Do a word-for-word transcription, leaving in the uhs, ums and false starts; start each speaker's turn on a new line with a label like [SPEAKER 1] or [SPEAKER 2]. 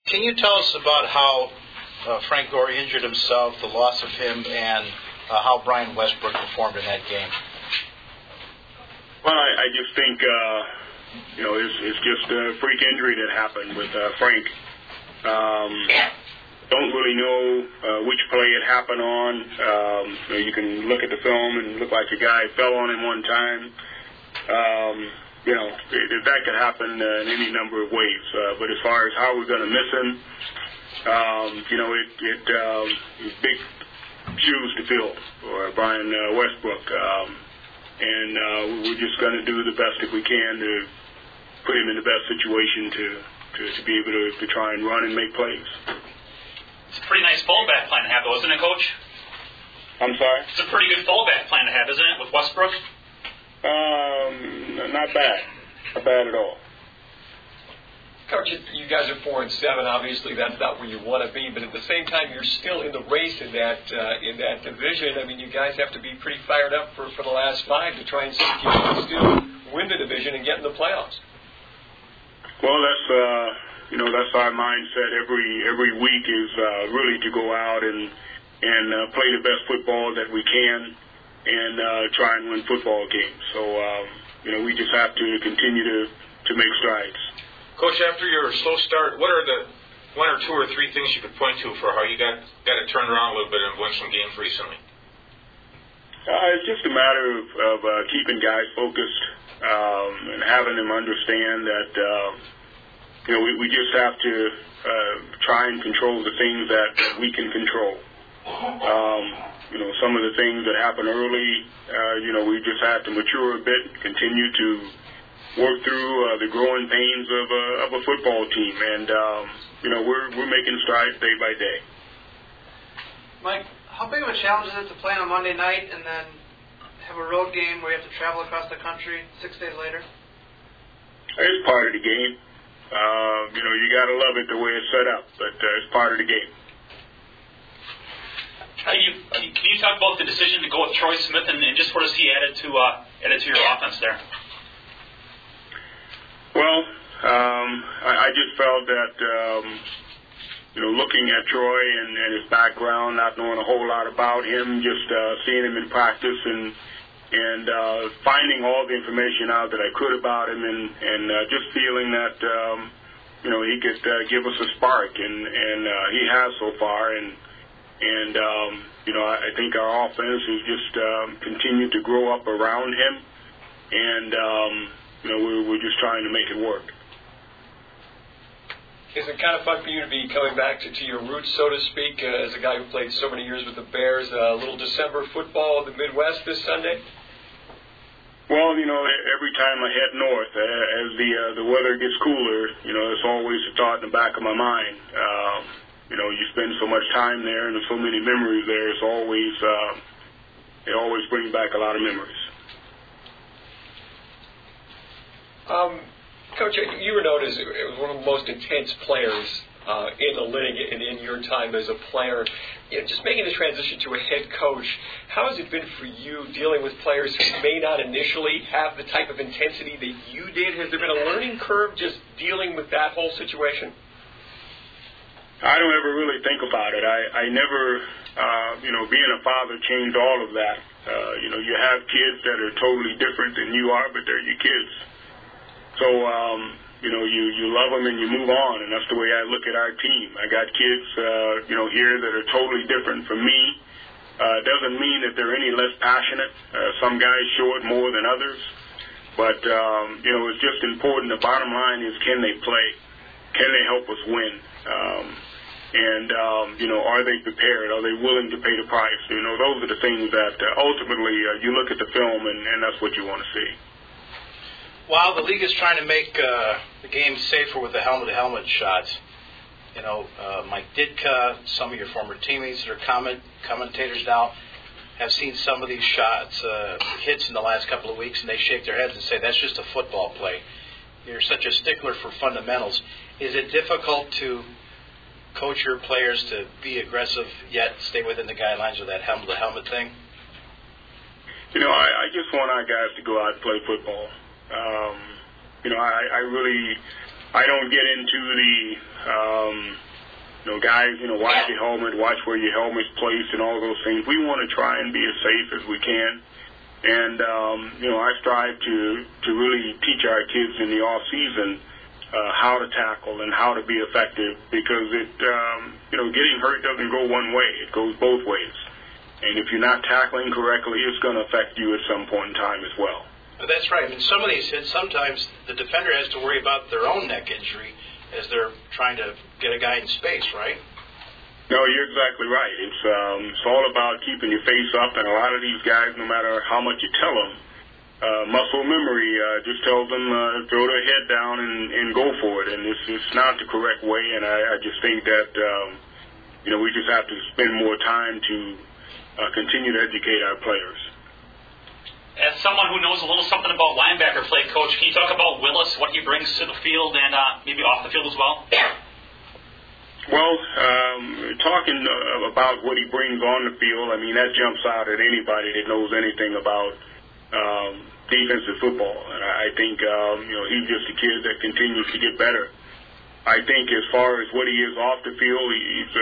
[SPEAKER 1] Can you tell us about how uh, Frank Gore injured himself, the loss of him, and uh, how Brian Westbrook performed in that game?
[SPEAKER 2] Well, I, I just think, uh, you know, it's, it's just a freak injury that happened with uh, Frank. Um, don't really know uh, which play it happened on. Um, you know, you can look at the film and look like the guy fell on him one time. Um, you know, it, that could happen uh, in any number of ways. Uh, but as far as how we're going to miss him, um, you know, it, it um, big shoes to fill for Brian uh, Westbrook. Um, and uh, we're just going to do the best that we can to put him in the best situation to, to, to be able to, to try and run and make plays.
[SPEAKER 3] It's a pretty nice fallback plan to have, though, isn't it, Coach?
[SPEAKER 2] I'm sorry?
[SPEAKER 3] It's a pretty good fallback plan to have, isn't it, with Westbrook?
[SPEAKER 2] Um, not bad. Not bad at all.
[SPEAKER 4] Coach, you guys are four and seven. Obviously, that's not where you want to be. But at the same time, you're still in the race in that uh, in that division. I mean, you guys have to be pretty fired up for, for the last five to try and see if you can still win the division and get in the playoffs.
[SPEAKER 2] Well, that's uh, you know that's our mindset. Every every week is uh, really to go out and and uh, play the best football that we can. And uh, try and win football games. So, um, you know, we just have to continue to, to make strides.
[SPEAKER 5] Coach, after your slow start, what are the one or two or three things you could point to for how you got, got it turned around a little bit and won some games recently?
[SPEAKER 2] Uh, it's just a matter of, of uh, keeping guys focused um, and having them understand that, uh, you know, we, we just have to uh, try and control the things that, that we can control. Um, You know, some of the things that happen early, uh, you know, we just have to mature a bit, continue to work through uh, the growing pains of a, of a football team. And, um, you know, we're we're making strides day by day.
[SPEAKER 6] Mike, how big of a challenge is it to play on a Monday night and then have a road game where you have to travel across the country six days later?
[SPEAKER 2] It's part of the game. Uh, you know, you got to love it the way it's set up, but uh, it's part of the game.
[SPEAKER 3] How do you, can you talk about the decision to go with Troy Smith and, and just what has he added to uh, added to your offense there?
[SPEAKER 2] Well, um, I, I just felt that um, you know, looking at Troy and, and his background, not knowing a whole lot about him, just uh, seeing him in practice and and uh, finding all the information out that I could about him, and and uh, just feeling that um, you know, he could uh, give us a spark, and and uh, he has so far. And And, um, you know, I, I think our offense has just um, continued to grow up around him. And, um, you know, we're, we're just trying to make it work.
[SPEAKER 4] Is it kind of fun for you to be coming back to, to your roots, so to speak, uh, as a guy who played so many years with the Bears? A uh, little December football in the Midwest this Sunday?
[SPEAKER 2] Well, you know, every time I head north, uh, as the uh, the weather gets cooler, you know, it's always a thought in the back of my mind. Um, You know, you spend so much time there and there's so many memories there. It's always, uh, they always bring back a lot of memories.
[SPEAKER 4] Um, Coach, you were known as one of the most intense players uh, in the league and in your time as a player. You know, just making the transition to a head coach, how has it been for you dealing with players who may not initially have the type of intensity that you did? Has there been a learning curve just dealing with that whole situation?
[SPEAKER 2] I don't ever really think about it. I, I never, uh, you know, being a father changed all of that. Uh, you know, you have kids that are totally different than you are, but they're your kids. So, um, you know, you, you love them and you move on, and that's the way I look at our team. I got kids, uh, you know, here that are totally different from me. Uh, doesn't mean that they're any less passionate. Uh, some guys show it more than others. But, um, you know, it's just important. The bottom line is, can they play? Can they help us win? Um, and, um, you know, are they prepared? Are they willing to pay the price? You know, those are the things that uh, ultimately uh, you look at the film and, and that's what you want to see.
[SPEAKER 1] While the league is trying to make uh, the game safer with the helmet-to-helmet shots, you know, uh, Mike Ditka, some of your former teammates that are comment, commentators now, have seen some of these shots, uh, hits in the last couple of weeks, and they shake their heads and say, that's just a football play. You're such a stickler for fundamentals. Is it difficult to coach your players to be aggressive yet stay within the guidelines of that helmet-to-helmet thing?
[SPEAKER 2] You know, I, I just want our guys to go out and play football. Um, you know, I, I really I don't get into the, um, you know, guys, you know, watch your helmet, watch where your helmet's placed and all those things. We want to try and be as safe as we can. And, um, you know, I strive to, to really teach our kids in the off season uh, how to tackle and how to be effective, because it, um, you know, getting hurt doesn't go one way. It goes both ways. And if you're not tackling correctly, it's going to affect you at some point in time as well.
[SPEAKER 1] That's right. I mean, some of these hits, sometimes the defender has to worry about their own neck injury as they're trying to get a guy in space, right?
[SPEAKER 2] No, you're exactly right. It's um, it's all about keeping your face up, and a lot of these guys, no matter how much you tell them, uh, muscle memory uh, just tells them uh, throw their head down and, and go for it, and it's, it's not the correct way, and I, I just think that, um, you know, we just have to spend more time to uh, continue to educate our players.
[SPEAKER 3] As someone who knows a little something about linebacker play, Coach, can you talk about Willis, what he brings to the field and uh, maybe off the field as well?
[SPEAKER 2] Well, um, talking uh, about what he brings on the field, I mean, that jumps out at anybody that knows anything about um, defensive football. And I think, um, you know, he's just a kid that continues to get better. I think as far as what he is off the field, he's